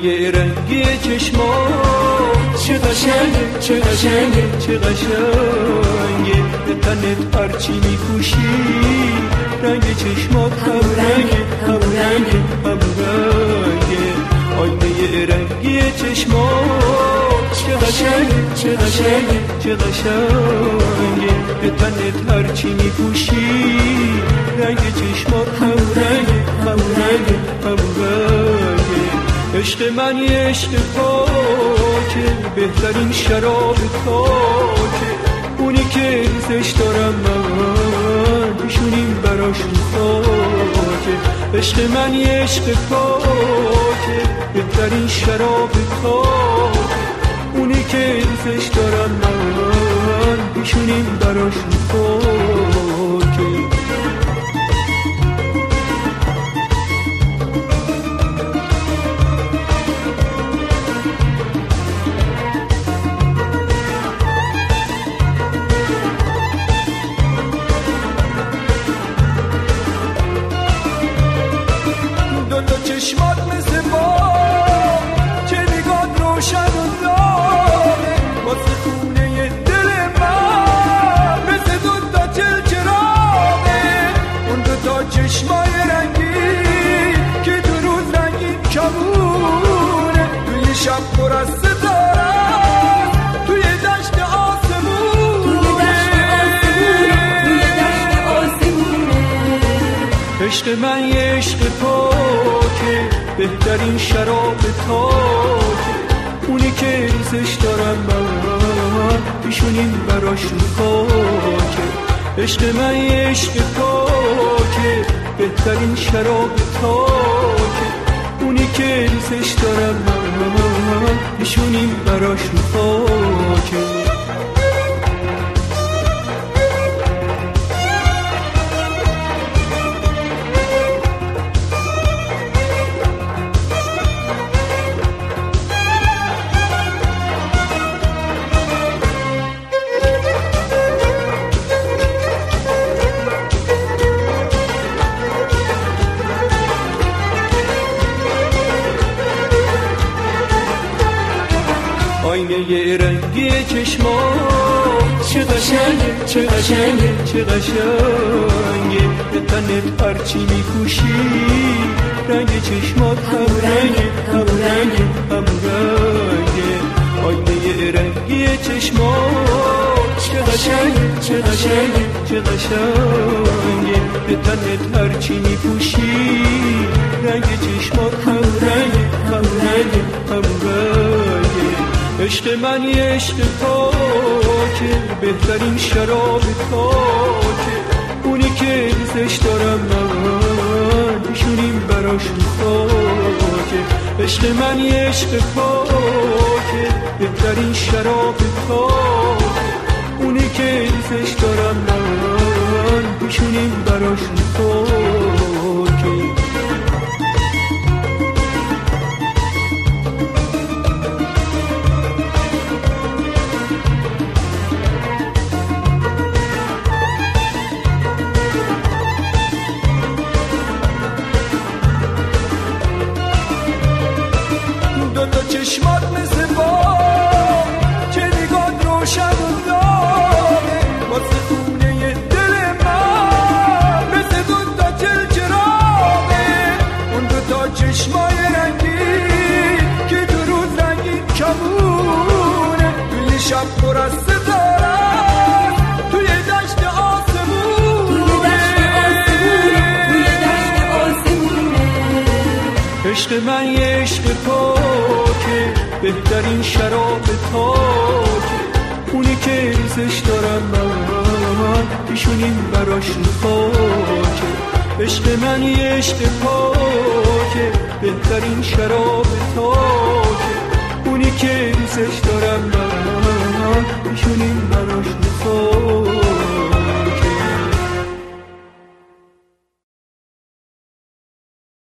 آینه رنگی چشمات چه قشنگه چه قشنگه چه قشنگه به تنت هرچی میپوشی رنگ چشمات همون رنگه همون رنگه همون رنگه آینه رنگی چشمات چه قشنگه چه قشنگه چه قشنگه به تنت هرچی میپوشی رنگ چشمات همون رنگه همون رنگه همون رنگه عشق من یه عشق پاکه بهترین شراب تاکه اونی که دوستش دارم من میشونیم براش خاکه عشق من یه عشق پاکه بهترین شراب تاکه اونی که دوستش دارم من میشونیم براش خاکه چشمات مثل بام که نگات روشن و داره واسه خونه دل من مثل دوتا چلچراغه اون دوتا چشمای رنگی که دو روز رنگین کمونه توی شب پر از ستاره توی دشت آسمونه عشق من یه عشق پاکه بهترین شراب تاکه اونی که دوستش دارم من میشونیم براش خاکه عشق من یه عشق پاکه بهترین شراب تاکه اونی که دوستش دارم من میشونیم براش خاکه آینه رنگی چشمات چه قشنگه چه قشنگه چه قشنگه به تنت هرچی میپوشی رنگ چشمات همون رنگه همون رنگه همون رنگه آینه رنگی چشمات چه قشنگه چه قشنگه چه قشنگه به تنت هرچی میپوشی رنگ چشمات همون رنگه همون رنگه همون رنگه عشق من یه عشق پاکه بهترین شراب تاکه اونی که دوستش دارم من میشونیم براش خاکه عشق من یه عشق پاکه بهترین شراب تاکه اونی که دوستش دارم من میشونیم براش خاکه چشمات مثل بام که نگات روشن و داره واسه خونه دل من مثل دوتا چلچراغه اون دوتا چشمای رنگی که دو روز رنگین کمونه توی شب پر از ستاره توی دشت آسمونه عشق من یه عشق پاکه بهترین شراب تاکه اونی که دوستش دارم من میشونیم براش خاکه عشق من یه عشق پاکه بهترین شراب تاکه اونی که دوستش دارم من میشونیم